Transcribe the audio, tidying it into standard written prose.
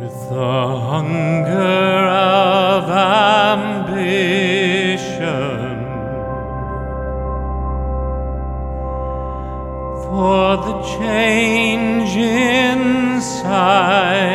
With the hunger of ambition for the change inside